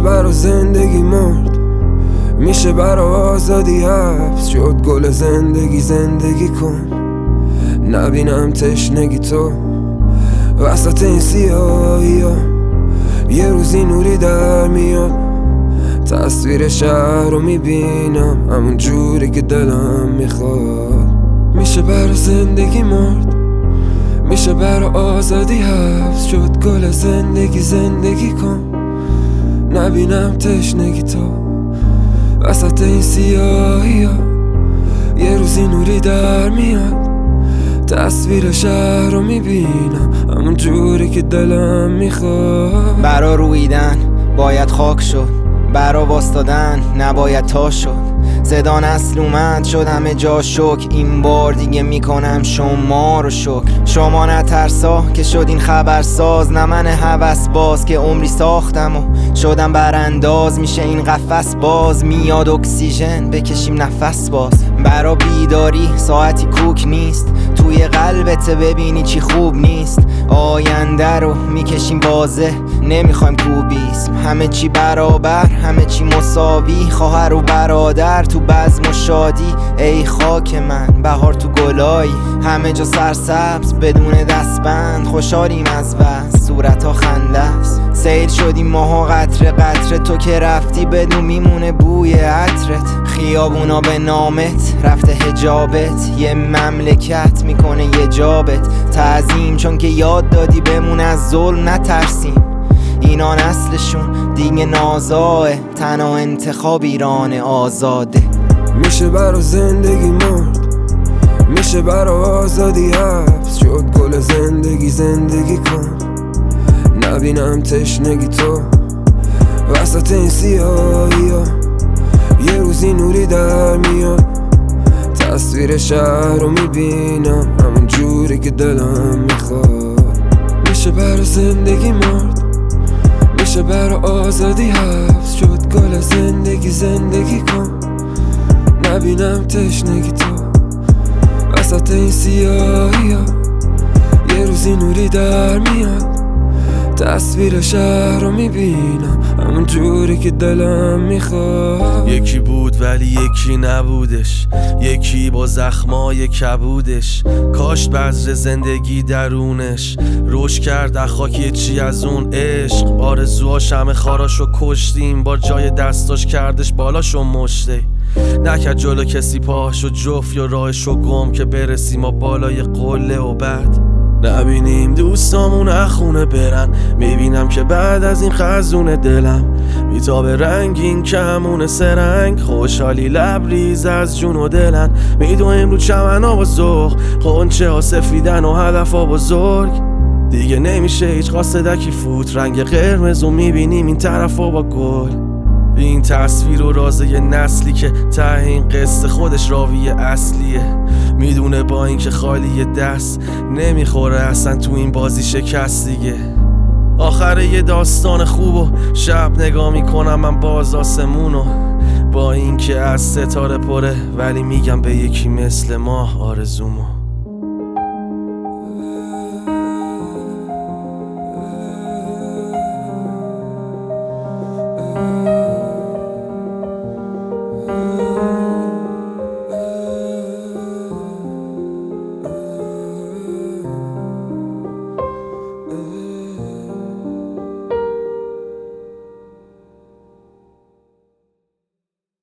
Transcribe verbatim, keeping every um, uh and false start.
برا زندگی مرد، میشه برا آزادی حبس شد. گل زندگی زندگی کن، نبینم تشنگی تو وسط این سیاهی ها. یه روزی نوری در میاد، تصویر شهر رو میبینم همون جوری که دلم میخواد. میشه برا زندگی مرد، میشه برا آزادی حبس شد. گل زندگی زندگی کن، نبینم تشنگی تو وسط این سیاهی ها. یه روزی نوری در میاد، تصویر شهر رو میبینم همون جوری که دلم میخواد. برا رویدن باید خاک شد، برا واستادن نباید تا شد. زدان اصل اومد شد همه جا شک، این بار دیگه میکنم شما رو شکر. شما نترسا که شد این خبرساز، نه من هوس باز که عمری ساختم و شدم برانداز. میشه این قفس باز، میاد اکسیژن بکشیم نفس باز. برا بیداری ساعتی کوک نیست، توی قلبت ببینی چی خوب نیست. آینده رو میکشیم واضح، نمیخوایم کوبیسم. همه چی برابر، همه چی مساوی، خواهر و برادر تو بزم و شادی. ای خاک من بهار تو گلایی، همه جا سرسبز بدون دستبند. خوشحالیم از بس صورتا خنده است، سیل شدیم ماها قطره قطره. تو که رفتی بدون میمونه بوی عطرت. خیابونا به نامت رفته حجابت، یه مملکت میکنه یه جابت. تعظیم چون که یاد دادی بمون از ظلم نترسیم. اینا نسلشون دیگه نازاه، تنها انتخاب ایران آزاده. میشه برا زندگی مرد، میشه برا آزادی حبس شد. گل زندگی زندگی کن، نبینم تشنگی تو وسط این سیاهی ها. یه روزی نوری در میاد، تصویر شهر رو میبینم همون جوری که دلم میخواد. میشه برا زندگی مرد، میشه برا آزادی حبس شد. گل زندگی زندگی کن، نبینم تشنگی تو وسط این سیاهی ها. یه روزی نوری در میاد، تصویر شهر رو میبینم همون جوری که دلم میخواد. یکی بود ولی یکی نبودش، یکی با زخمای کبودش. کاش بذر زندگی درونش روش کرد خاک چی از اون عشق. آرزوهاش همه خاراشو کشتیم، با جای دستاش کردش بالاشو مشته. نکرد جلو کسی پاهاشو جفت یا راهشو گم که برسیم ما بالای قله. و بعد نبینیم دوستامون اخونه برن، میبینم که بعد از این خزون دلم میتابه رنگین کمون سرنگ. خوشحالی لبریز از جون و دلن، میدویم رو چمن ها بزرگ، خونچه ها سفیدن و هدف ها بزرگ. دیگه نمیشه هیچ قاصدکی فوت، رنگ قرمز و میبینیم این طرف ها با گل. این تصویر و رازه یه نسلی که ته این قصه خودش راوی اصلیه. میدونه با اینکه خالی دست نمیخوره اصلا تو این بازی شکست دیگه. آخر یه داستان خوب و شب نگاه میکنم من باز آسمونو، با اینکه از ستاره پره ولی میگم به یکی مثل ما آرزومو.